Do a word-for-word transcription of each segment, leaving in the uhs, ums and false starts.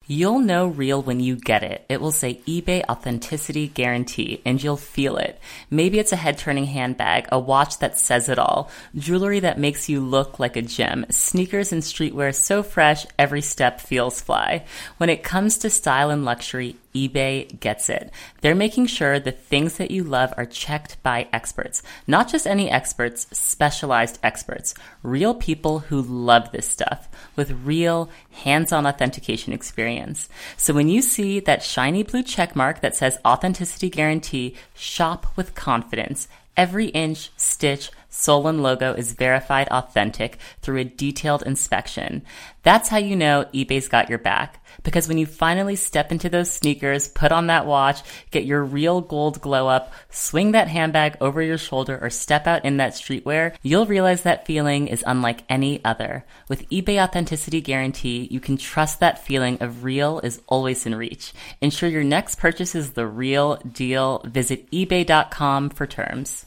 You'll know real when you get it. It will say eBay Authenticity Guarantee, and you'll feel it. Maybe it's a head-turning handbag, a watch that says it all, jewelry that makes you look like a gem, sneakers and streetwear so fresh, every step feels fly. When it comes to style and luxury, eBay gets it. They're making sure the things that you love are checked by experts. Not just any experts, specialized experts. Real people who love this stuff with real hands-on authentication experience. So when you see that shiny blue check mark that says Authenticity Guarantee, shop with confidence. Every inch, stitch, sole, and logo is verified authentic through a detailed inspection. That's how you know eBay's got your back. Because when you finally step into those sneakers, put on that watch, get your real gold glow up, swing that handbag over your shoulder, or step out in that streetwear, you'll realize that feeling is unlike any other. With eBay Authenticity Guarantee, you can trust that feeling of real is always in reach. Ensure your next purchase is the real deal. Visit ebay dot com for terms.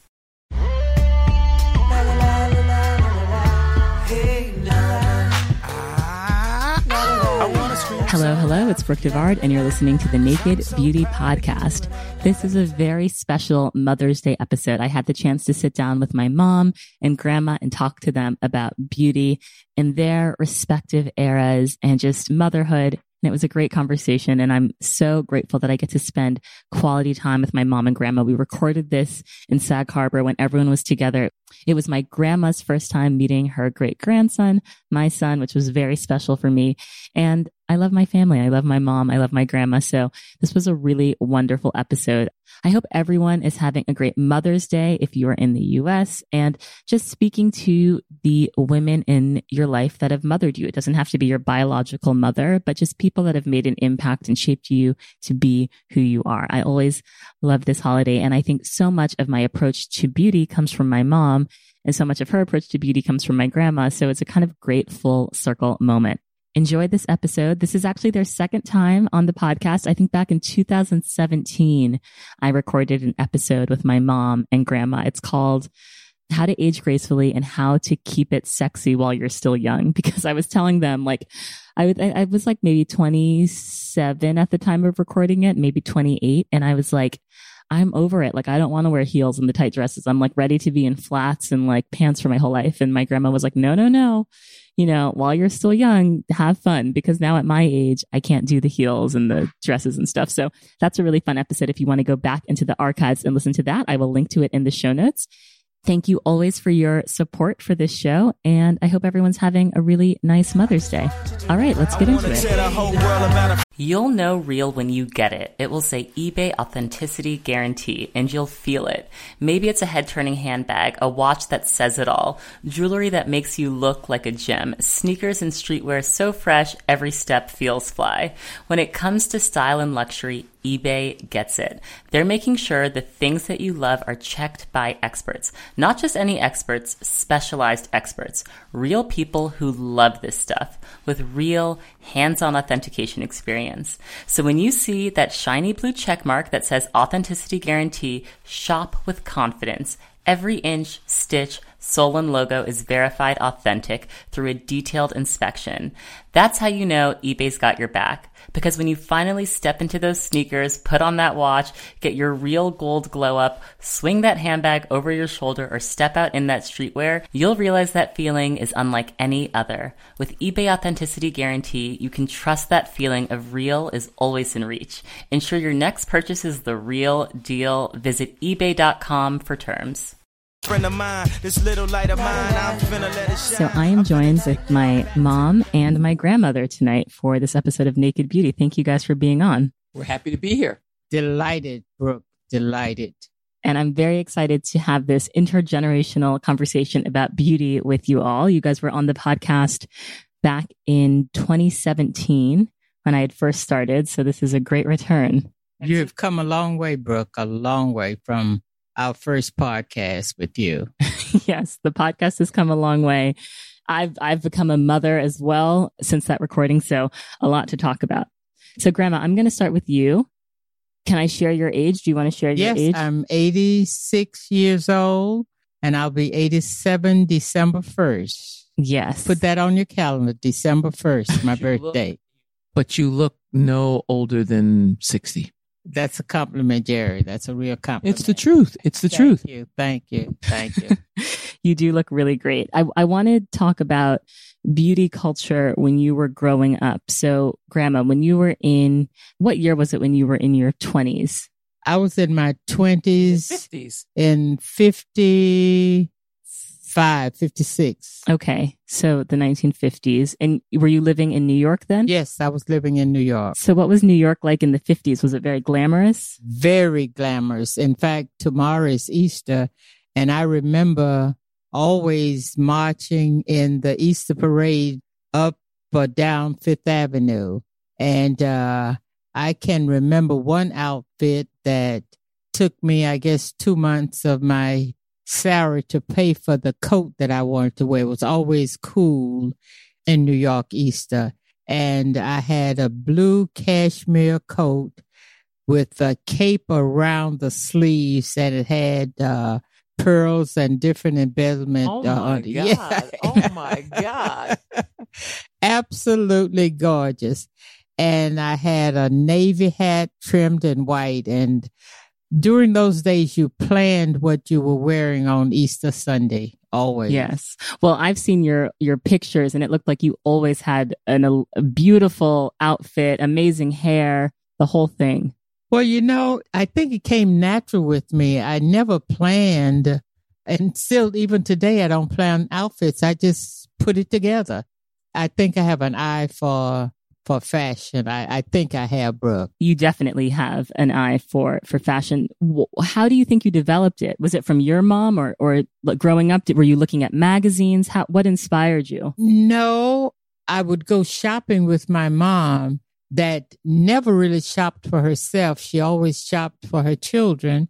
Hello, hello, it's Brooke Devard, and you're listening to the Naked Beauty Podcast. This is a very special Mother's Day episode. I had the chance to sit down with my mom and grandma and talk to them about beauty in their respective eras and just motherhood. And it was a great conversation, and I'm so grateful that I get to spend quality time with my mom and grandma. We recorded this in Sag Harbor when everyone was together. It was my grandma's first time meeting her great-grandson, my son, which was very special for me. And I love my family. I love my mom. I love my grandma. So this was a really wonderful episode. I hope everyone is having a great Mother's Day if you are in the U S, and just speaking to the women in your life that have mothered you. It doesn't have to be your biological mother, but just people that have made an impact and shaped you to be who you are. I always love this holiday, and I think so much of my approach to beauty comes from my mom, and so much of her approach to beauty comes from my grandma. So it's a kind of great full circle moment. Enjoyed this episode. This is actually their second time on the podcast. I think back in two thousand seventeen, I recorded an episode with my mom and grandma. It's called How to Age Gracefully and How to Keep It Sexy While You're Still Young. Because I was telling them, like, I, I was like maybe twenty-seven at the time of recording it, maybe twenty-eight. And I was like, I'm over it. Like, I don't want to wear heels and the tight dresses. I'm like ready to be in flats and like pants for my whole life. And my grandma was like, no, no, no. You know, while you're still young, have fun, because now at my age, I can't do the heels and the dresses and stuff. So that's a really fun episode. If you want to go back into the archives and listen to that, I will link to it in the show notes. Thank you always for your support for this show, and I hope everyone's having a really nice Mother's Day. All right, let's get into it. You'll know real when you get it. It will say eBay Authenticity Guarantee, and you'll feel it. Maybe it's a head-turning handbag, a watch that says it all, jewelry that makes you look like a gem, sneakers and streetwear so fresh, every step feels fly. When it comes to style and luxury, eBay gets it. They're making sure the things that you love are checked by experts. Not just any experts, specialized experts. Real people who love this stuff with real hands-on authentication experience. So when you see that shiny blue check mark that says Authenticity Guarantee, shop with confidence. Every inch, stitch, sole, and logo is verified authentic through a detailed inspection. That's how you know eBay's got your back. Because when you finally step into those sneakers, put on that watch, get your real gold glow up, swing that handbag over your shoulder, or step out in that streetwear, you'll realize that feeling is unlike any other. With eBay Authenticity Guarantee, you can trust that feeling of real is always in reach. Ensure your next purchase is the real deal. Visit ebay dot com for terms. So I am joined with my mom and my grandmother tonight for this episode of Naked Beauty. Thank you guys for being on. We're happy to be here. Delighted, Brooke. Delighted. And I'm very excited to have this intergenerational conversation about beauty with you all. You guys were on the podcast back in twenty seventeen when I had first started. So this is a great return. You've come a long way, Brooke, a long way from our first podcast with you. Yes, the podcast has come a long way. I've I've become a mother as well since that recording, so a lot to talk about. So, Grandma, I'm going to start with you. Can I share your age? Do you want to share yes, your age? Yes, I'm eighty-six years old, and I'll be eighty-seven December first. Yes. Put that on your calendar, December first, my birthday. but you look no older than sixty. That's a compliment, Jerry. That's a real compliment. It's the truth. It's the Thank truth. you. Thank you. Thank you. You do look really great. I, I want to talk about beauty culture when you were growing up. So, Grandma, when you were in, what year was it when you were in your twenties? I was in my twenties. fifties. In fifty-five, fifty-six. Okay. So the nineteen fifties. And were you living in New York then? Yes, I was living in New York. So what was New York like in the fifties? Was it very glamorous? Very glamorous. In fact, tomorrow is Easter, and I remember always marching in the Easter parade up or down Fifth Avenue. And uh, I can remember one outfit that took me, I guess, two months of my salary to pay for the coat that I wanted to wear. It was always cool in New York Easter. And I had a blue cashmere coat with a cape around the sleeves, and it had uh, pearls and different embezzlement. Oh, uh, my on it. God. Yeah. Oh, my God. Absolutely gorgeous. And I had a navy hat trimmed in white. And during those days, you planned what you were wearing on Easter Sunday, always. Yes. Well, I've seen your your pictures, and it looked like you always had an, a, a beautiful outfit, amazing hair, the whole thing. Well, you know, I think it came natural with me. I never planned, and still, even today, I don't plan outfits. I just put it together. I think I have an eye for for fashion. I, I think I have, Brooke. You definitely have an eye for for fashion. How do you think you developed it? Was it from your mom, or or growing up? Were you looking at magazines? How what inspired you? No, I would go shopping with my mom that never really shopped for herself. She always shopped for her children.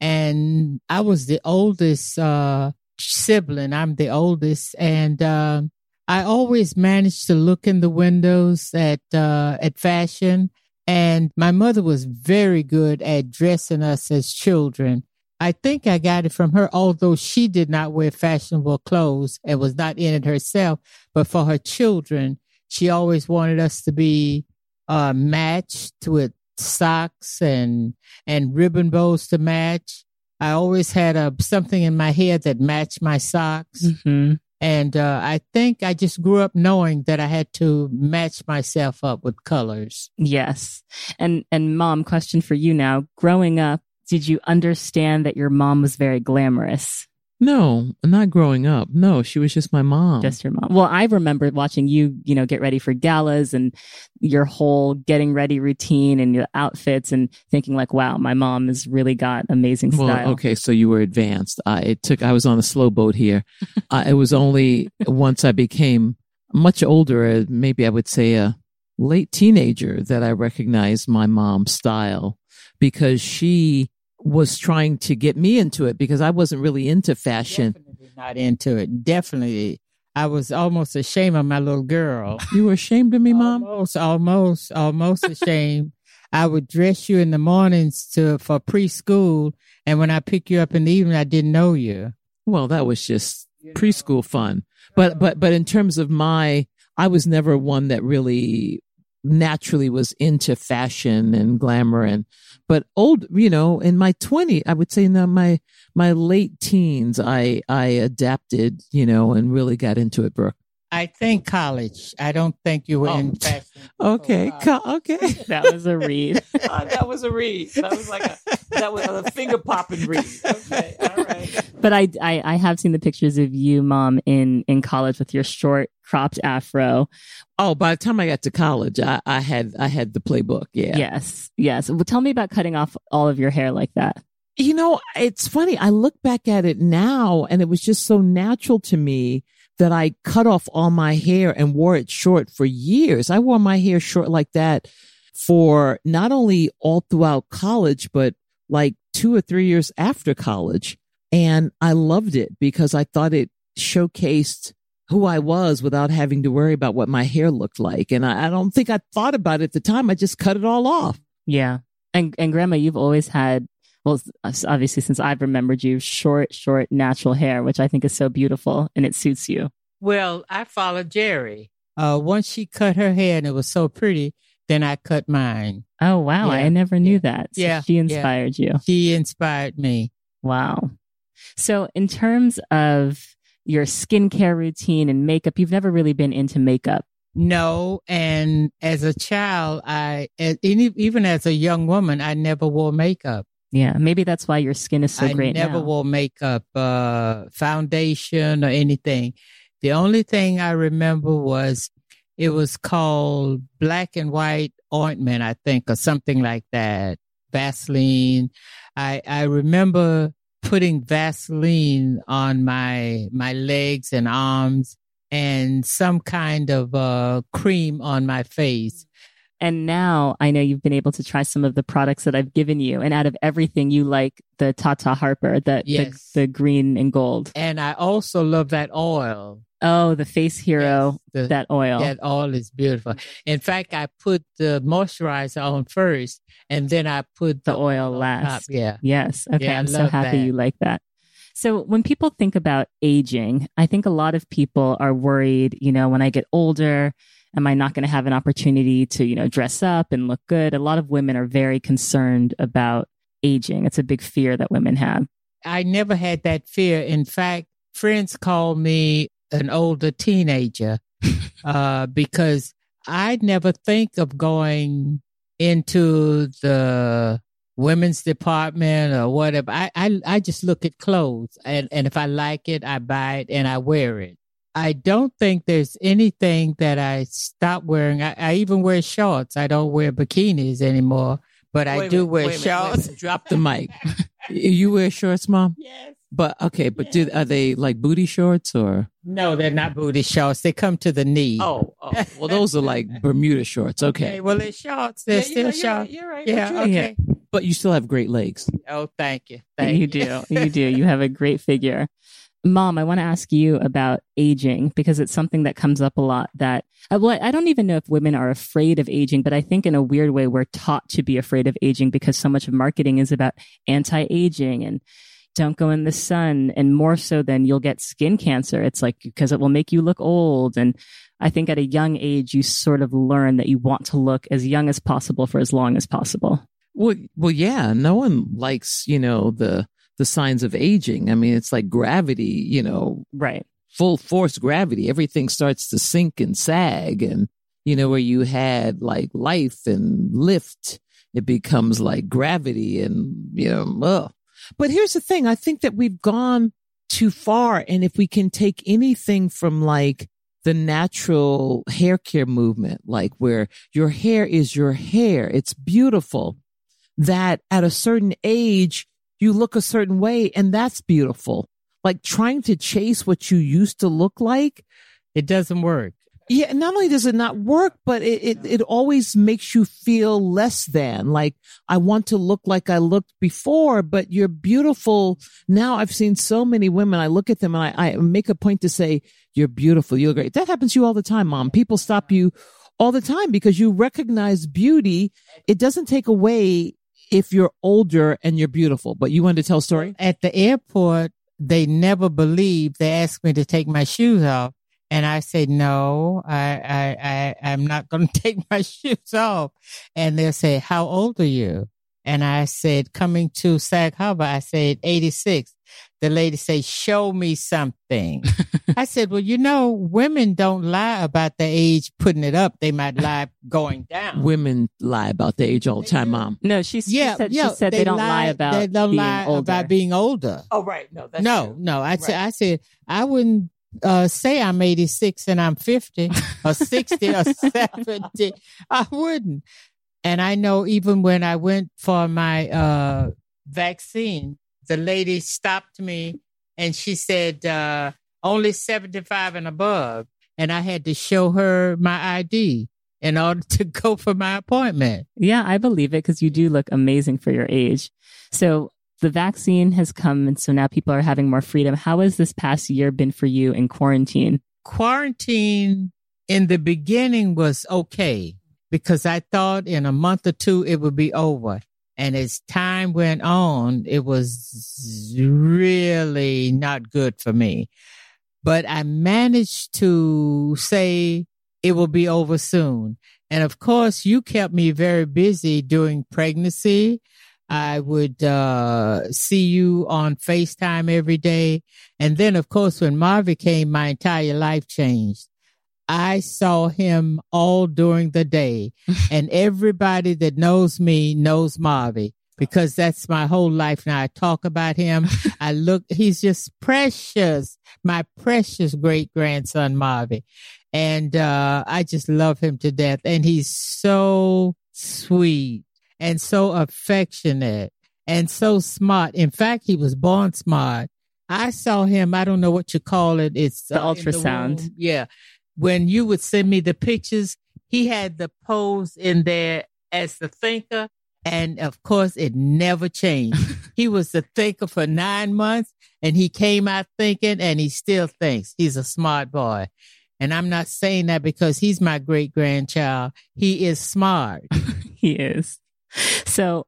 And I was the oldest uh, sibling. I'm the oldest. And uh, I always managed to look in the windows at uh, at fashion. And my mother was very good at dressing us as children. I think I got it from her, although she did not wear fashionable clothes and was not in it herself. But for her children, she always wanted us to be uh, matched with socks and and ribbon bows to match. I always had a, something in my hair that matched my socks. Mm-hmm. And uh, I think I just grew up knowing that I had to match myself up with colors. Yes. And and Mom, question for you now. Growing up, did you understand that your mom was very glamorous? No, not growing up. No, she was just my mom. Just your mom. Well, I remember watching you, you know, get ready for galas and your whole getting ready routine and your outfits and thinking like, wow, my mom has really got amazing style. Well, okay, so you were advanced. I it took. I was on a slow boat here. uh, it was only once I became much older, uh, maybe I would say a late teenager, that I recognized my mom's style, because she was trying to get me into it, because I wasn't really into fashion. Definitely not into it. Definitely. I was almost ashamed of my little girl. You were ashamed of me, Mom? Almost, almost, almost ashamed. I would dress you in the mornings to for preschool, and when I pick you up in the evening, I didn't know you. Well, that was just preschool fun. But but but in terms of my, I was never one that really naturally was into fashion and glamour. And but old, you know, in my twenties, I would say in the, my my late teens, I I adapted, you know, and really got into it, Brooke. I think college. I don't think you were Oh. in fashion. Okay, co- okay. That was a read. Uh, that was a read. That was like a that was a finger popping read. Okay, all right. But I, I, I have seen the pictures of you, Mom, in, in college with your short cropped afro. Oh, by the time I got to college, I, I had I had the playbook. Yeah. Yes. Yes. Well, tell me about cutting off all of your hair like that. You know, it's funny. I look back at it now, and it was just so natural to me that I cut off all my hair and wore it short for years. I wore my hair short like that for not only all throughout college, but like two or three years after college. And I loved it because I thought it showcased who I was without having to worry about what my hair looked like. And I, I don't think I thought about it at the time. I just cut it all off. Yeah. And, and Grandma, you've always had, well, obviously since I've remembered you, short, short, natural hair, which I think is so beautiful and it suits you. Well, I followed Jerry. Uh, once she cut her hair and it was so pretty, then I cut mine. Oh, wow. Yeah. I never knew Yeah. that. So Yeah. she inspired you. She inspired me. Wow. So in terms of your skincare routine and makeup, you've never really been into makeup. No, and as a child, I as, any- even as a young woman, I never wore makeup. Yeah. Maybe that's why your skin is so I great never now. wore makeup, uh, foundation or anything. The only thing I remember was it was called black and white ointment, I think, or something like that. Vaseline. I I remember putting Vaseline on my my legs and arms and some kind of uh, cream on my face. And now I know you've been able to try some of the products that I've given you. And out of everything, you like the Tata Harper, the, Yes. the, the green and gold. And I also love that oil. Oh, the Face Hero, Yes, the- that oil. That oil is beautiful. In fact, I put the moisturizer on first, and then I put The oil on last. top. Yeah. Yes. Okay. Yeah, I I'm so love happy that. you like that. So when people think about aging, I think a lot of people are worried, you know, when I get older, am I not going to have an opportunity to, you know, dress up and look good? A lot of women are very concerned about aging. It's a big fear that women have. I never had that fear. In fact, friends call me an older teenager uh, because I never think of going into the women's department or whatever. I, I, I just look at clothes, and, and if I like it, I buy it and I wear it. I don't think there's anything that I stop wearing. I, I even wear shorts. I don't wear bikinis anymore, but I Wait a do minute, wear wait a minute, wait a shorts. minute. Drop the mic. You wear shorts, Mom? Yes. But okay, but do, are they like booty shorts or? No, they're not booty shorts. They come to the knee. Oh, oh. Well, those are like Bermuda shorts. Okay. Well, they're shorts. They're Yeah, still you're, shorts. You're right. Yeah. You're right. Okay. But you still have great legs. Oh, thank you. And Thank you do. You do. You have a great figure. Mom, I want to ask you about aging because it's something that comes up a lot that, uh, well, I don't even know if women are afraid of aging, but I think in a weird way, we're taught to be afraid of aging because so much of marketing is about anti-aging and don't go in the sun. And more so than you'll get skin cancer. It's like, because it will make you look old. And I think at a young age, you sort of learn that you want to look as young as possible for as long as possible. Well, well, yeah. No one likes, you know, the the signs of aging. I mean, it's like gravity, you know, Right. full force gravity. Everything starts to sink and sag, and you know, where you had like life and lift, it becomes like gravity, and you know, ugh. But here's the thing: I think that we've gone too far, and if we can take anything from like the natural hair care movement, like where your hair is your hair, it's beautiful. That at a certain age, you look a certain way, and that's beautiful. Like trying to chase what you used to look like. It doesn't work. Yeah. Not only does it not work, but it, it, it always makes you feel less than. Like, I want to look like I looked before, but you're beautiful. Now I've seen so many women. I look at them and I, I make a point to say, you're beautiful. You're great. That happens to you all the time, Mom. People stop you all the time because you recognize beauty. It doesn't take away if you're older and you're beautiful. But you wanted to tell a story? At the airport, they never believed. They asked me to take my shoes off. And I said, no, I, I, I, I'm not going to take my shoes off. And they'll say, how old are you? And I said, coming to Sag Harbor, I said, eighty-six. The lady said, show me something. I said, well, you know, women don't lie about their age putting it up. They might lie going down. Women lie about their age all the time, Mom. No, she, she Yeah, said, yeah, she said they, don't lie about they don't being lie older. about being older. Oh, right. No, that's no, no. I said, I said, I wouldn't uh, say I'm eighty-six and I'm fifty or sixty or seventy. I wouldn't. And I know even when I went for my uh, vaccine, the lady stopped me and she said, uh, only seventy-five and above. And I had to show her my I D in order to go for my appointment. Yeah, I believe it because you do look amazing for your age. So the vaccine has come, and so now people are having more freedom. How has this past year been for you in quarantine? Quarantine in the beginning was okay because I thought in a month or two it would be over. And as time went on, it was really not good for me. But I managed to say it will be over soon. And of course, you kept me very busy during pregnancy. I would uh, see you on FaceTime every day. And then, of course, when Marvy came, my entire life changed. I saw him all during the day. And everybody that knows me knows Marvy, because that's my whole life now. I talk about him. I look, he's just precious, my precious great-grandson, Marvy. And uh, I just love him to death. And he's so sweet and so affectionate and so smart. In fact, he was born smart. I saw him, I don't know what you call it. It's the uh, ultrasound. The yeah. When you would send me the pictures, he had the pose in there as the thinker. And of course, it never changed. He was the thinker for nine months and he came out thinking, and he still thinks. He's a smart boy. And I'm not saying that because he's my great grandchild. He is smart. He is. So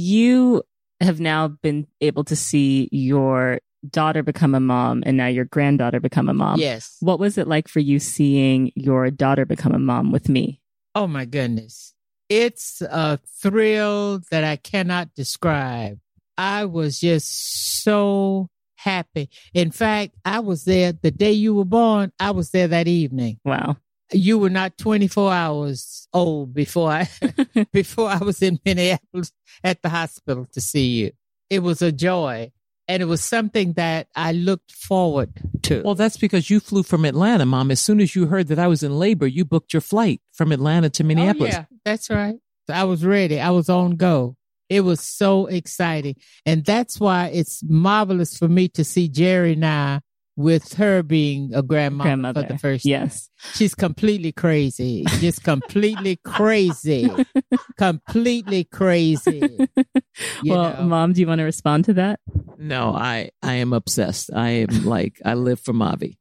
you have now been able to see your daughter become a mom and now your granddaughter become a mom. Yes. What was it like for you seeing your daughter become a mom with me? Oh, my goodness. It's a thrill that I cannot describe. I was just so happy. In fact, I was there the day you were born. I was there that evening. Wow. You were not twenty-four hours old before I before I was in Minneapolis at the hospital to see you. It was a joy. And it was something that I looked forward to. Well, that's because you flew from Atlanta, Mom. As soon as you heard that I was in labor, you booked your flight from Atlanta to Minneapolis. Oh, yeah, that's right. I was ready. I was on go. It was so exciting. And that's why it's marvelous for me to see Jerry now with her being a grandmother, grandmother. for the first yes. time. She's completely crazy. Just completely crazy. Completely crazy. You Well, know? Mom, do you want to respond to that? No, I, I am obsessed. I am like, I live for Mavi.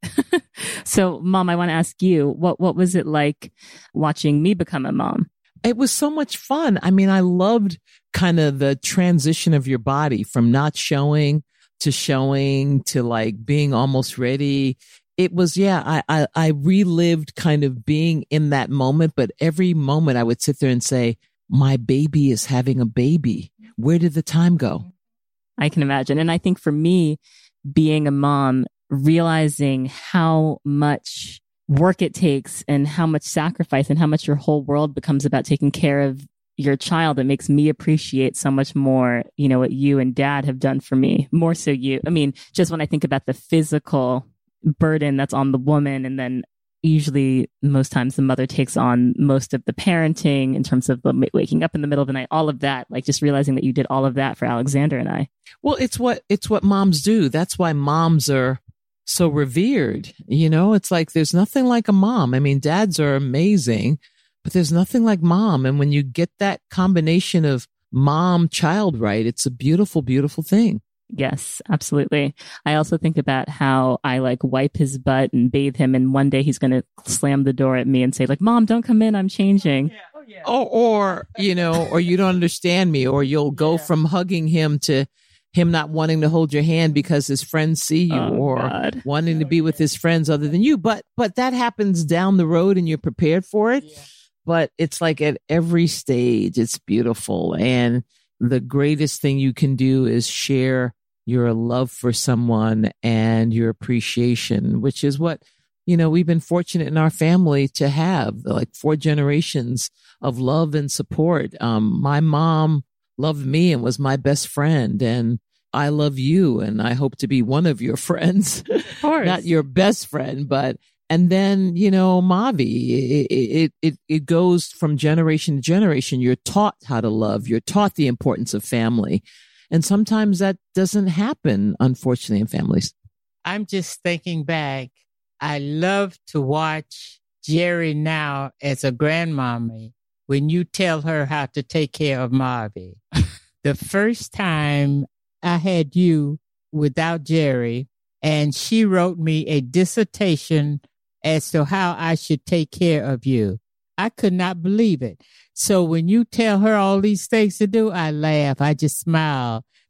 So, Mom, I want to ask you, what, what was it like watching me become a mom? It was so much fun. I mean, I loved kind of the transition of your body from not showing to showing to like being almost ready. It was, yeah, I, I, I relived kind of being in that moment, but every moment I would sit there and say, my baby is having a baby. Where did the time go? I can imagine. And I think for me, being a mom, realizing how much work it takes and how much sacrifice and how much your whole world becomes about taking care of your child, it makes me appreciate so much more, you know, what you and Dad have done for me. More so you. I mean, just when I think about the physical burden that's on the woman, and then usually most times the mother takes on most of the parenting in terms of the waking up in the middle of the night, all of that, like just realizing that you did all of that for Alexander and I. Well, it's what, it's what moms do. That's why moms are so revered. You know, it's like, there's nothing like a mom. I mean, dads are amazing, but there's nothing like mom. And when you get that combination of mom child right, it's a beautiful, beautiful thing. Yes, absolutely. I also think about how I like wipe his butt and bathe him, and one day he's going to slam the door at me and say like, Mom, don't come in, I'm changing. Oh, yeah. Oh, yeah. Or, or, you know, or you don't understand me, or you'll go Yeah. from hugging him to him not wanting to hold your hand because his friends see you, Oh, or God. wanting to be with his friends other than you. But, but that happens down the road and you're prepared for it. Yeah. But it's like at every stage, it's beautiful. And the greatest thing you can do is share your love for someone and your appreciation, which is what, you know, we've been fortunate in our family to have, like four generations of love and support. Um, my mom loved me and was my best friend, and I love you, and I hope to be one of your friends. Of course. Not your best friend, but, and then, you know, Mavi, it, it, it, it goes from generation to generation. You're taught how to love. You're taught the importance of family. And sometimes that doesn't happen, unfortunately, in families. I'm just thinking back. I love to watch Jerry now as a grandmommy when you tell her how to take care of Marvy. The first time I had you without Jerry, and she wrote me a dissertation as to how I should take care of you. I could not believe it. So when you tell her all these things to do, I laugh. I just smile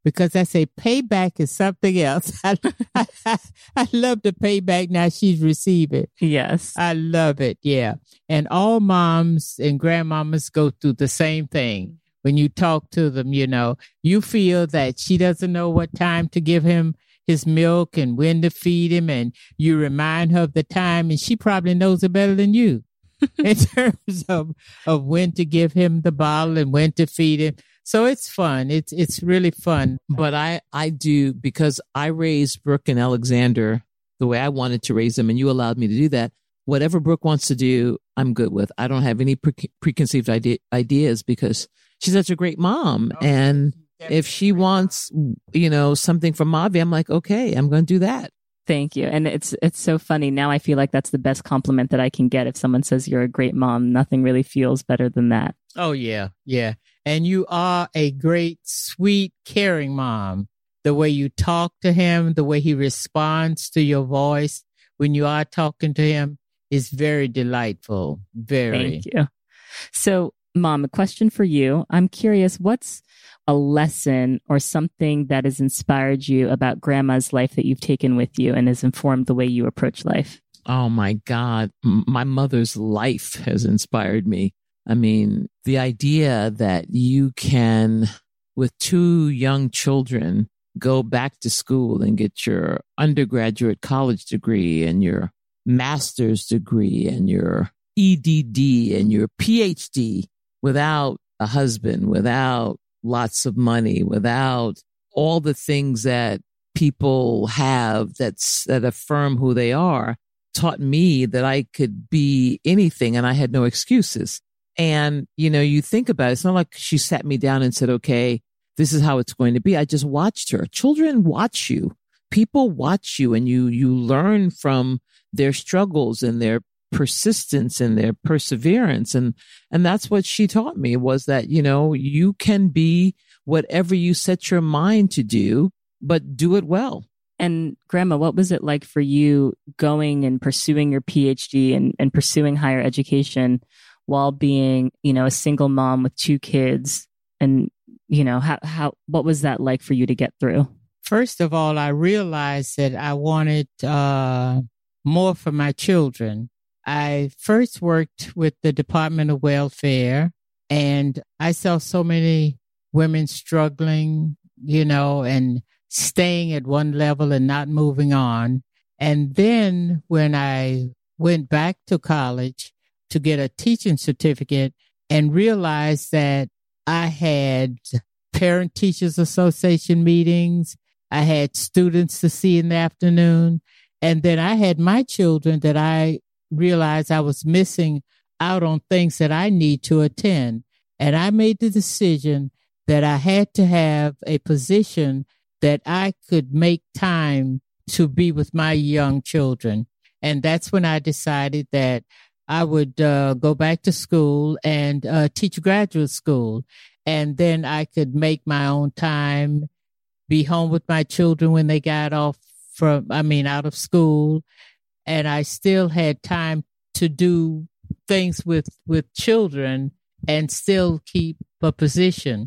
because I say payback is something else. I, I, I, I love the payback now she's receiving. Yes. I love it. Yeah. And all moms and grandmamas go through the same thing. When you talk to them, you know, you feel that she doesn't know what time to give him his milk and when to feed him. And you remind her of the time, and she probably knows it better than you in terms of, of when to give him the bottle and when to feed him. So it's fun. It's it's really fun. But I, I do, because I raised Brooke and Alexander the way I wanted to raise them, and you allowed me to do that. Whatever Brooke wants to do, I'm good with. I don't have any pre- preconceived idea, ideas because she's such a great mom. Oh, and if she wants, you know, something from Mavi, I'm like, okay, I'm going to do that. Thank you. And it's it's so funny. Now I feel like that's the best compliment that I can get. If someone says you're a great mom, nothing really feels better than that. Oh, yeah. Yeah. And you are a great, sweet, caring mom. The way you talk to him, the way he responds to your voice when you are talking to him is very delightful. Very. Thank you. So, Mom, a question for you. I'm curious, what's a lesson or something that has inspired you about Grandma's life that you've taken with you and has informed the way you approach life? Oh, my God. M- my mother's life has inspired me. I mean, the idea that you can, with two young children, go back to school and get your undergraduate college degree and your master's degree and your E D D and your P H D without a husband, without lots of money, without all the things that people have that's, that affirm who they are, taught me that I could be anything and I had no excuses. And, you know, you think about it, it's not like she sat me down and said, okay, this is how it's going to be. I just watched her. Children watch you. People watch you, and you, you learn from their struggles and their persistence and their perseverance. And, and that's what she taught me, was that, you know, you can be whatever you set your mind to do, but do it well. And Grandma, what was it like for you going and pursuing your P H D and, and pursuing higher education while being, you know, a single mom with two kids? And, you know, how, how, what was that like for you to get through? First of all, I realized that I wanted uh, more for my children. I first worked with the Department of Welfare, and I saw so many women struggling, you know, and staying at one level and not moving on. And then when I went back to college to get a teaching certificate and realized that I had Parent Teachers Association meetings, I had students to see in the afternoon, and then I had my children that I realized I was missing out on things that I need to attend. And I made the decision that I had to have a position that I could make time to be with my young children. And that's when I decided that I would uh, go back to school and uh, teach graduate school. And then I could make my own time, be home with my children when they got off from, I mean, out of school. And I still had time to do things with, with children and still keep a position.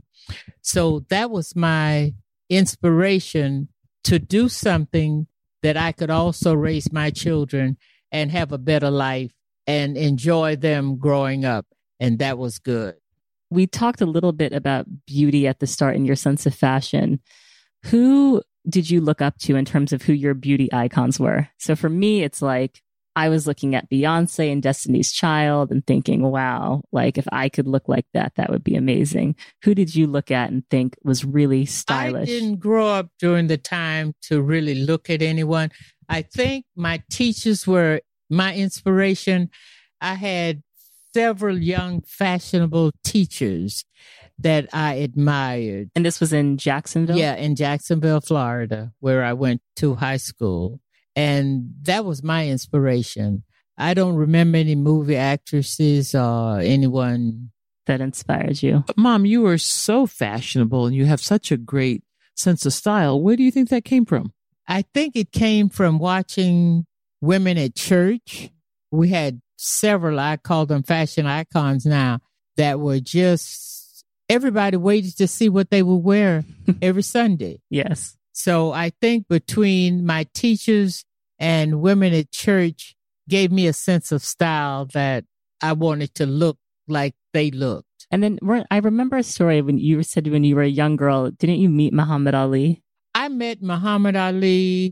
So that was my inspiration to do something that I could also raise my children and have a better life and enjoy them growing up. And that was good. We talked a little bit about beauty at the start and your sense of fashion. Who did you look up to in terms of who your beauty icons were? So for me, it's like I was looking at Beyonce and Destiny's Child and thinking, wow, like if I could look like that, that would be amazing. Who did you look at and think was really stylish? I didn't grow up during the time to really look at anyone. I think my teachers were my inspiration. I had several young, fashionable teachers that I admired. And this was in Jacksonville? Yeah, in Jacksonville, Florida, where I went to high school. And that was my inspiration. I don't remember any movie actresses or anyone that inspired you. But Mom, you are so fashionable and you have such a great sense of style. Where do you think that came from? I think it came from watching women at church. We had several, I call them fashion icons now, that were just everybody waited to see what they would wear every Sunday. Yes. So I think between my teachers and women at church gave me a sense of style that I wanted to look like they looked. And then we're, I remember a story when you said when you were a young girl, didn't you meet Muhammad Ali? I met Muhammad Ali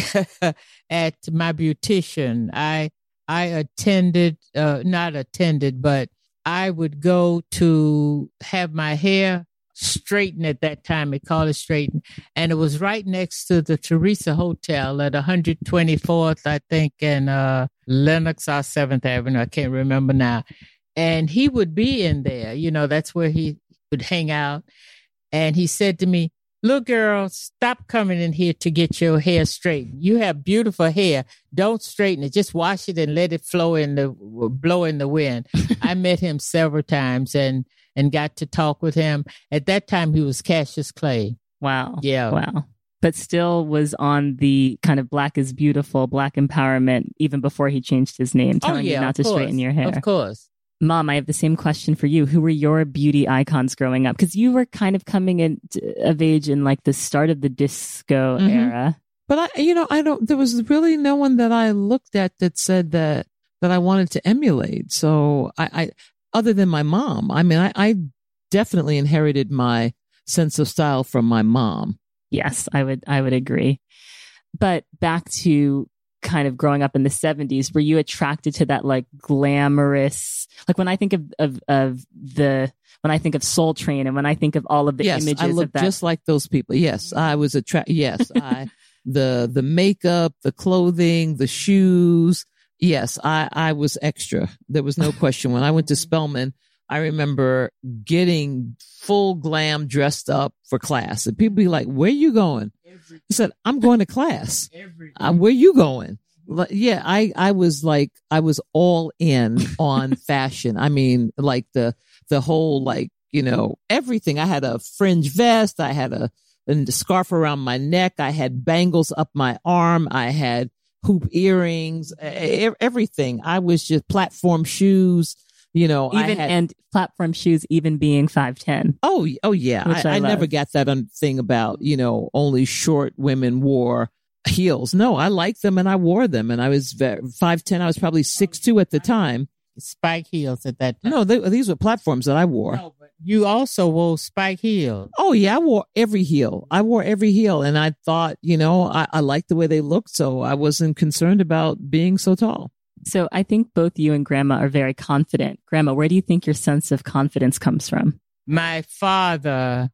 at my beautician. I I attended, uh, not attended, but I would go to have my hair straightened at that time. They called it straighten. And it was right next to the Teresa Hotel at one twenty-fourth, I think, and uh, Lenox or seventh Avenue. I can't remember now. And he would be in there. You know, that's where he would hang out. And he said to me, "Look, girl, stop coming in here to get your hair straightened. You have beautiful hair. Don't straighten it. Just wash it and let it flow in the blow in the wind." I met him several times and and got to talk with him. At that time, he was Cassius Clay. Wow. Yeah. Wow. But still was on the kind of Black is Beautiful, Black empowerment, even before he changed his name, telling oh, yeah, you not to course. straighten your hair. Of course. Mom, I have the same question for you. Who were your beauty icons growing up? Because you were kind of coming in, of age in like the start of the disco Mm-hmm. era. But I, you know, I don't, there was really no one that I looked at that said that, that I wanted to emulate. So I, I other than my mom, I mean, I, I definitely inherited my sense of style from my mom. Yes, I would, I would agree. But back to kind of growing up in the seventies, were you attracted to that like glamorous, like when I think of, of, of the, when I think of Soul Train and when I think of all of the yes, images I look of that. just like those people. Yes, I was attracted. Yes, I, the, the makeup, the clothing, the shoes. Yes, I, I was extra. There was no question. When I went to Spelman, I remember getting full glam dressed up for class, and people be like, "Where you going?" He said, "I'm going to class." Uh, where you going? Like, yeah, I, I was like, I was all in on fashion. I mean, like the, the whole, like, you know, everything. I had a fringe vest. I had a, a scarf around my neck. I had bangles up my arm. I had hoop earrings, e- everything. I was just platform shoes. You know, even I had, and platform shoes, even being five ten. Oh, oh yeah. Which I I, I never love. got that un- thing about, you know, only short women wore heels. No, I liked them and I wore them. And I was five ten. I was probably six two at the time. Spike heels at that time. No, they, these were platforms that I wore. No, but you also wore spike heels. Oh yeah, I wore every heel. I wore every heel. And I thought, you know, I, I liked the way they looked. So I wasn't concerned about being so tall. So I think both you and Grandma are very confident. Grandma, where do you think your sense of confidence comes from? My father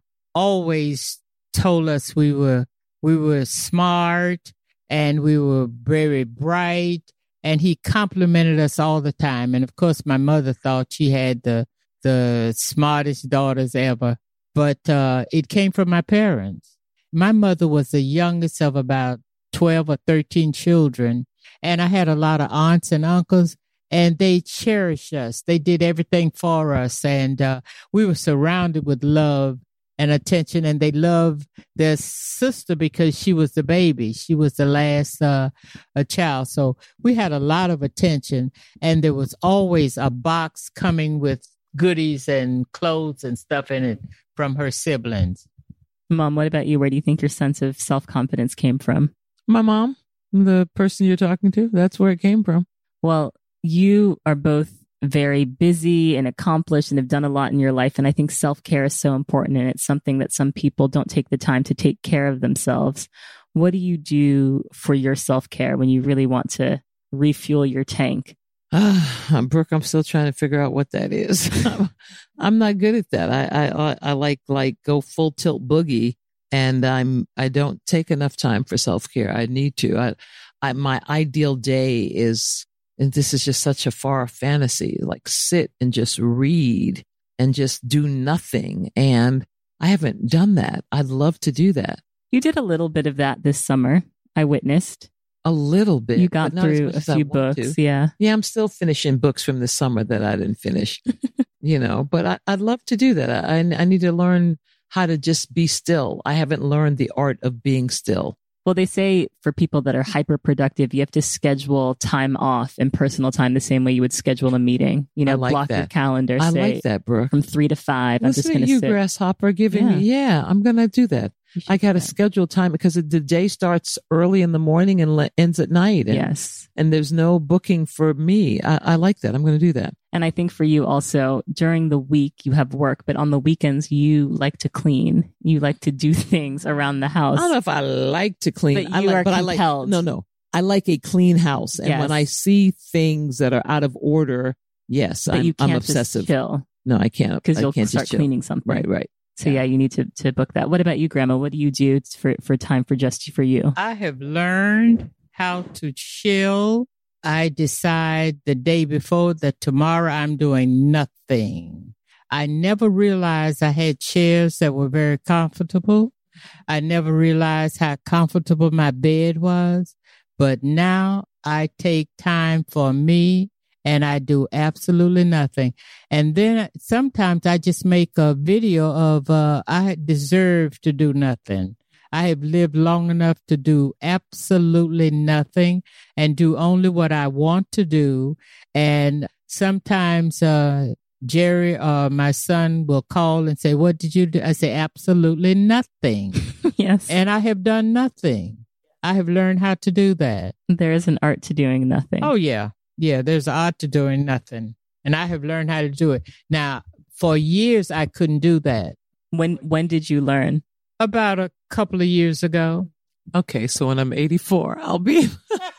always told us we were we were smart and we were very bright, and he complimented us all the time. And of course, my mother thought she had the the smartest daughters ever, but uh, it came from my parents. My mother was the youngest of about twelve or thirteen children. And I had a lot of aunts and uncles, and they cherished us. They did everything for us. And uh, we were surrounded with love and attention. And they loved their sister because she was the baby. She was the last uh, a child. So we had a lot of attention. And there was always a box coming with goodies and clothes and stuff in it from her siblings. Mom, what about you? Where do you think your sense of self-confidence came from? My mom, the person you're talking to, that's where it came from. Well, you are both very busy and accomplished and have done a lot in your life. And I think self-care is so important. And it's something that some people don't take the time to take care of themselves. What do you do for your self-care when you really want to refuel your tank? Uh, Brooke, I'm still trying to figure out what that is. I'm not good at that. I, I, I like, like go full tilt boogie. And I'm, I don't take enough time for self-care. I need to. I, I, my ideal day is, and this is just such a far fantasy, like sit and just read and just do nothing. And I haven't done that. I'd love to do that. You did a little bit of that this summer. I witnessed. A little bit. You got through a few books. Yeah. Yeah. I'm still finishing books from the summer that I didn't finish, you know, but I, I'd love to do that. I, I need to learn how to just be still. I haven't learned the art of being still. Well, they say for people that are hyper productive, you have to schedule time off and personal time the same way you would schedule a meeting. You know, I like block that. your calendar. I say, like that, Brooke. from three to five. I'm Listen just going to to you, sit. Grasshopper, giving Yeah. me, yeah, I'm going to do that. You should I got to do that. schedule time because the day starts early in the morning and le- ends at night. And, Yes. and there's no booking for me. I, I like that. I'm going to do that. And I think for you also, during the week, you have work, but on the weekends, you like to clean. You like to do things around the I house. don't know if I like to clean. But I you like, are but I like, compelled. no, no. I like a clean house. And Yes. when I see things that are out of order, yes, But I'm, you can't I'm obsessive. just chill No, I can't. because I you'll can't start just chill. cleaning something. Right, right. So yeah, you need to, to book that. What about you, Grandma? What do you do for, for time for just for you? I have learned how to chill. I decide the day before that tomorrow I'm doing nothing. I never realized I had chairs that were very comfortable. I never realized how comfortable my bed was. But now I take time for me and I do absolutely nothing. And then sometimes I just make a video of, uh, I deserve to do nothing. I have lived long enough to do absolutely nothing and do only what I want to do. And sometimes, uh, Jerry or my son will call and say, what did you do? I say, absolutely nothing. Yes. And I have done nothing. I have learned how to do that. There is an art to doing nothing. Oh, yeah. Yeah, there's an art to doing nothing. And I have learned how to do it. Now, for years, I couldn't do that. When when did you learn? About a couple of years ago. Okay, so when I'm eighty-four, I'll be.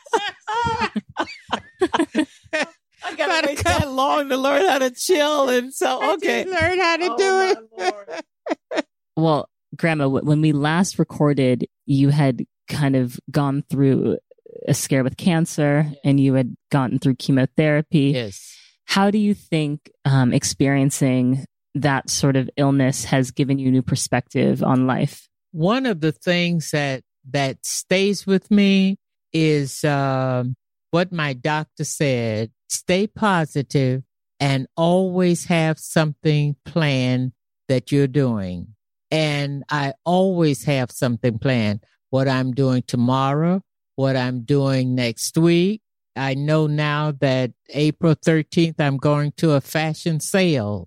I gotta wait that long to learn how to chill, and so okay, I just learned how to Oh, do my Lord. it. Well, Grandma, w- when we last recorded, you had kind of gone through a scare with cancer and you had gotten through chemotherapy. Yes. How do you think um, experiencing that sort of illness has given you new perspective on life? One of the things that that stays with me is um, what my doctor said: stay positive and always have something planned that you're doing. And I always have something planned. What I'm doing tomorrow, what I'm doing next week. I know now that April thirteenth, I'm going to a fashion sale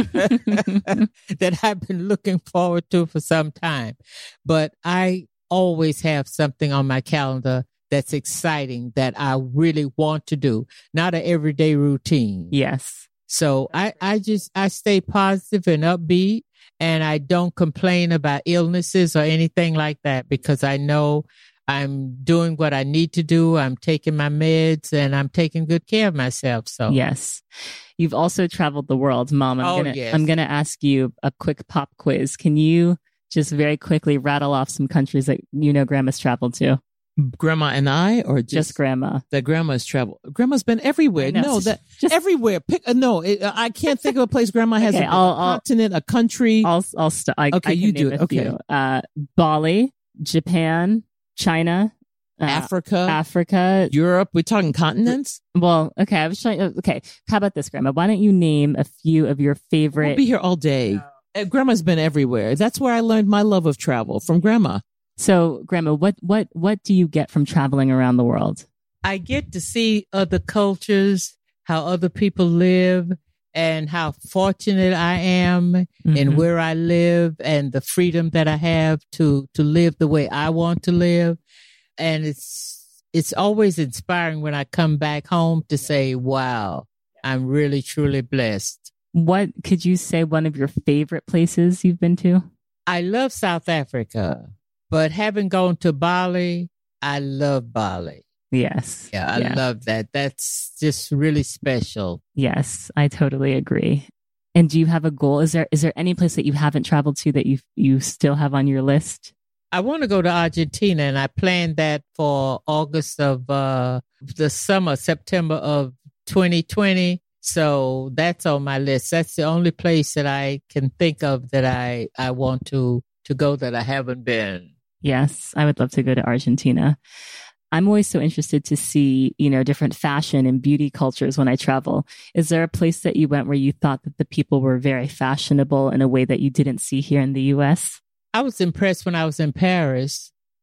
that I've been looking forward to for some time. But I always have something on my calendar that's exciting that I really want to do, not an everyday routine. Yes. So I, I just, I stay positive and upbeat, and I don't complain about illnesses or anything like that because I know I'm doing what I need to do. I'm taking my meds and I'm taking good care of myself. So Yes. You've also traveled the world, Mom. I'm Oh, gonna yes. I'm gonna ask you a quick pop quiz. Can you just very quickly rattle off some countries that you know Grandma's traveled to? Grandma and I, or just, Just Grandma. that Grandma's traveled. Grandma's been everywhere. I know. No, that Just- everywhere. Pick uh, no. It, uh, I can't think of a place Grandma has Okay, a, I'll- a I'll- continent, a country. I'll I'll st- I, Okay, I can you do name it. a Okay. few. Uh, Bali, Japan, China, uh, Africa, Africa. Europe. We're talking continents. Well, okay. I was trying. Okay, how about this, Grandma? Why don't you name a few of your We'll favorite? be here all day. Uh, Grandma's been everywhere. That's where I learned my love of travel, from Grandma. So, Grandma, what what what do you get from traveling around the world? I get to see other cultures, how other people live, and how fortunate I am in Mhm. where I live and the freedom that I have to, to live the way I want to live. And it's, it's always inspiring when I come back home to say, wow, I'm really, truly blessed. What could you say? One of your favorite places you've been to? I love South Africa, but having gone to Bali, I love Bali. Yes. Yeah, I love that. That's just really special. Yes, I totally agree. And do you have a goal? Is there is there any place that you haven't traveled to that you you still have on your list? I want to go to Argentina, and I planned that for August of uh, the summer, September of twenty twenty. So that's on my list. That's the only place that I can think of that I, I want to, to go that I haven't been. Yes, I would love to go to Argentina. I'm always so interested to see, you know, different fashion and beauty cultures when I travel. Is there a place that you went where you thought that the people were very fashionable in a way that you didn't see here in the U S? I was impressed when I was in Paris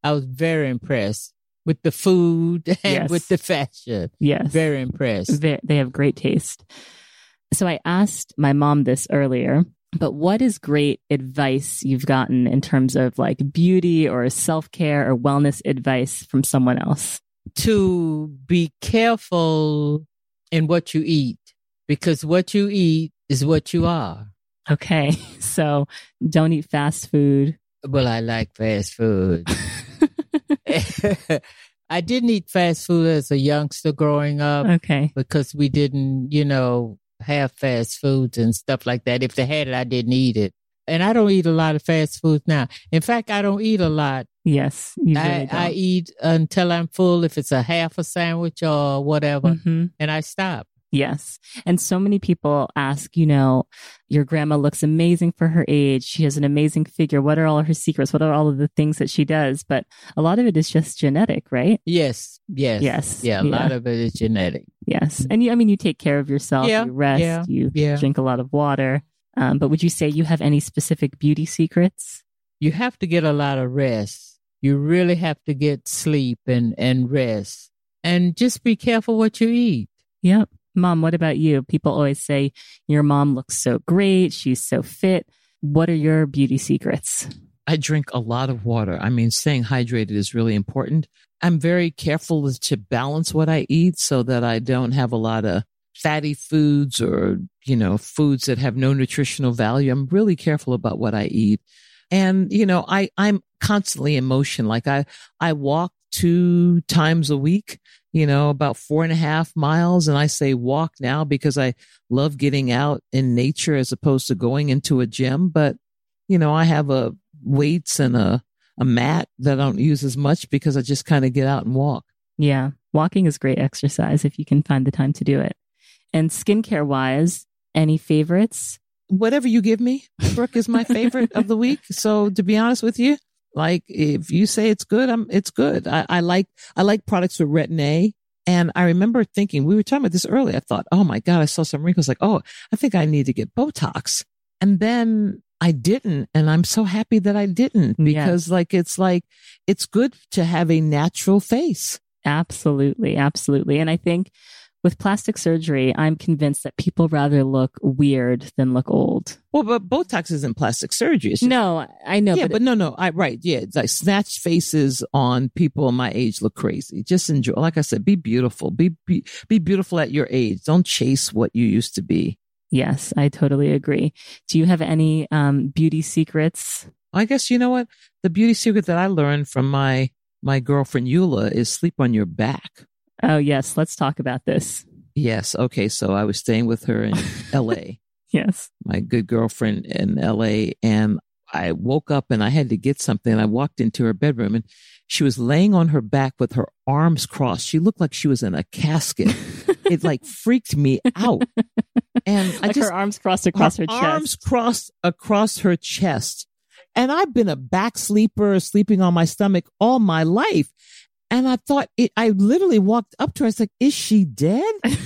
I was very impressed with the food and Yes. with the fashion. Yes. Very impressed. Ve- They have great taste. So I asked my mom this earlier, but what is great advice you've gotten in terms of like beauty or self-care or wellness advice from someone else? To be careful in what you eat, because what you eat is what you are. Okay. So don't eat fast food. Well, I like fast food. I didn't eat fast food as a youngster growing up Okay. because we didn't, you know, have fast foods and stuff like that. If they had it, I didn't eat it. And I don't eat a lot of fast food now. In fact, I don't eat a lot. Yes. You really I, don't. I eat until I'm full, if it's a half a sandwich or whatever, Mhm. and I stop. Yes. And so many people ask, you know, your grandma looks amazing for her age. She has an amazing figure. What are all her secrets? What are all of the things that she does? But a lot of it is just genetic, right? Yes, yes. Yes. Yeah, a Yeah. lot of it is genetic. Yes. And you, I mean, you take care of yourself, Yeah, you rest, yeah, you yeah. drink a lot of water. Um, but would you say you have any specific beauty secrets? You have to get a lot of rest. You really have to get sleep and, and rest. And just be careful what you eat. Yep. Mom, what about you? People always say your mom looks so great. She's so fit. What are your beauty secrets? I drink a lot of water. I mean, staying hydrated is really important. I'm very careful to balance what I eat so that I don't have a lot of fatty foods or, you know, foods that have no nutritional value. I'm really careful about what I eat. And, you know, I, I'm constantly in motion. Like I, I walk two times a week, you know, about four and a half miles. And I say walk now because I love getting out in nature as opposed to going into a gym. But, you know, I have a weights and a, a mat that I don't use as much because I just kind of get out and walk. Yeah. Walking is great exercise if you can find the time to do it. And skincare wise, any favorites? Whatever you give me, Brooke, is my favorite of the week. So to be honest with you, like if you say it's good, I'm, it's good. I, I like, I like products with Retin-A. And I remember thinking, we were talking about this earlier. I thought, oh my God, I saw some wrinkles like, oh, I think I need to get Botox. And then I didn't. And I'm so happy that I didn't because Yes. like, it's like, it's good to have a natural face. Absolutely. Absolutely. And I think with plastic surgery, I'm convinced that people rather look weird than look old. Well, but Botox isn't plastic surgery. It's just, No, I know. yeah, but, but no, no, I, right. Yeah. It's like snatched faces on people my age look crazy. Just enjoy. Like I said, be beautiful. Be, be, be beautiful at your age. Don't chase what you used to be. yes, I totally agree. Do you have any um, beauty secrets? I guess, you know what? The beauty secret that I learned from my, my girlfriend Eula is sleep on your back. Oh, yes. Let's talk about this. Yes. Okay. So I was staying with her in L A, Yes. my good girlfriend in L A. And I woke up and I had to get something. I walked into her bedroom and she was laying on her back with her arms crossed. She looked like she was in a casket. It like freaked me out. And I Like just, her arms crossed across her, chest. arms crossed across her chest. And I've been a back sleeper, sleeping on my stomach all my life. And I thought it, I literally walked up to her. I was like, is she dead?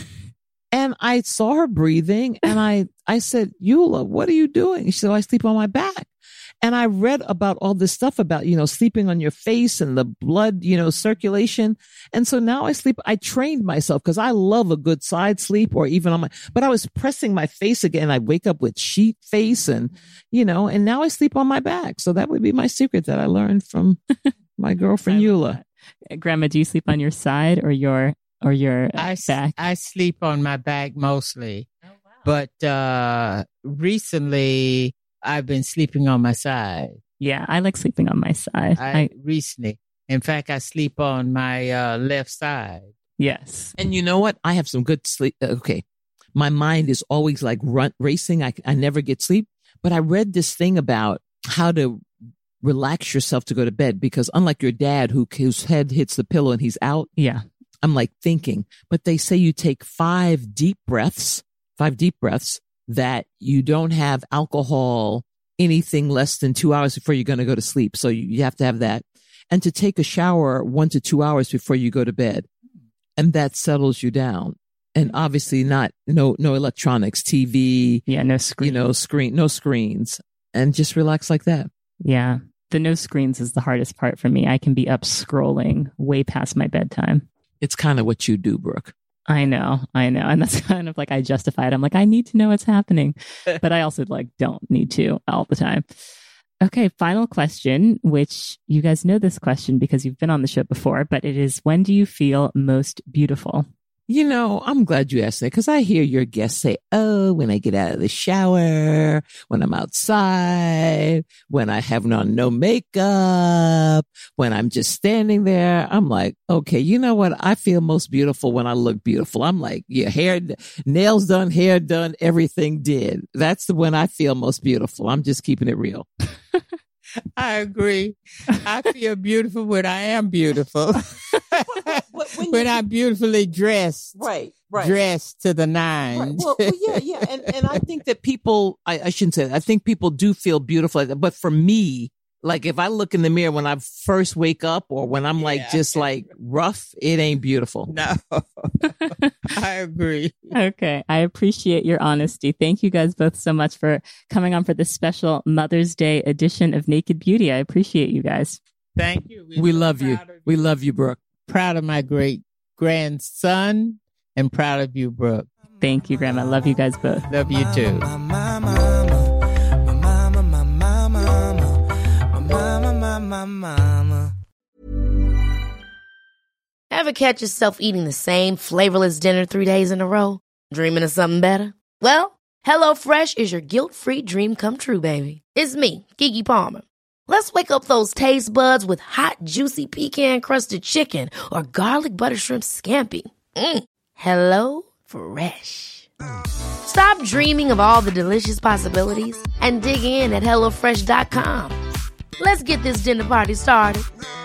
And I saw her breathing and I, I said, Eula, what are you doing? She said, oh, I sleep on my back. And I read about all this stuff about, you know, sleeping on your face and the blood, you know, circulation. And so now I sleep, I trained myself because I love a good side sleep or even on my, but I was pressing my face again. I wake up with sheet face and, you know, and now I sleep on my back. So that would be my secret that I learned from my girlfriend Eula. Grandma, do you sleep on your side or your or your uh, I, s- back? I sleep on my back mostly. Oh, wow. But uh, recently, I've been sleeping on my side. Yeah, I like sleeping on my side. I, I, recently, in fact, I sleep on my uh, left side. yes. And you know what? I have some good sleep. uh, Okay. My mind is always like run, racing. I, I never get sleep, but I read this thing about how to relax yourself to go to bed because unlike your dad who whose head hits the pillow and he's out, Yeah. I'm like thinking, but they say you take five deep breaths, five deep breaths that you don't have alcohol, anything less than two hours before you're going to go to sleep. So you, you have to have that and to take a shower one to two hours before you go to bed. And that settles you down. And obviously not, no, no electronics, T V, Yeah, no screen. you know, screen, no screens and just relax like that. Yeah. The no screens is the hardest part for me. I can be up scrolling way past my bedtime. It's kind of what you do, Brooke. I know, I know. And that's kind of like, I justify it. I'm like, I need to know what's happening. But I also like don't need to all the time. Okay, final question, which you guys know this question because you've been on the show before, but it is, when do you feel most beautiful? You know, I'm glad you asked that because I hear your guests say, oh, when I get out of the shower, when I'm outside, when I have on no makeup, when I'm just standing there. I'm like, okay, you know what? I feel most beautiful when I look beautiful. I'm like, yeah, hair, nails done, hair done, everything did. That's the when I feel most beautiful. I'm just keeping it real. I agree. I feel beautiful when I am beautiful. when, when I'm beautifully dressed. Right, right. Dressed to the nines. Right. Well, well, yeah, yeah. And, and I think that people, I, I shouldn't say that. I think people do feel beautiful like that. But for me, like if I look in the mirror when I first wake up or when I'm like yeah. just like rough, it ain't beautiful. No, I agree. Okay. I appreciate your honesty. Thank you guys both so much for coming on for this special Mother's Day edition of Naked Beauty. I appreciate you guys. Thank you. We're we so love you. you. We love you, Brooke. Proud of my great grandson and proud of you, Brooke. Thank you, Grandma. Love you guys both. Love you too. My mama. Ever catch yourself eating the same flavorless dinner three days in a row? Dreaming of something better? Well, HelloFresh is your guilt-free dream come true, baby. It's me, Keke Palmer. Let's wake up those taste buds with hot, juicy pecan-crusted chicken or garlic butter shrimp scampi. Mm. Hello Fresh. Stop dreaming of all the delicious possibilities and dig in at hello fresh dot com. Let's get this dinner party started.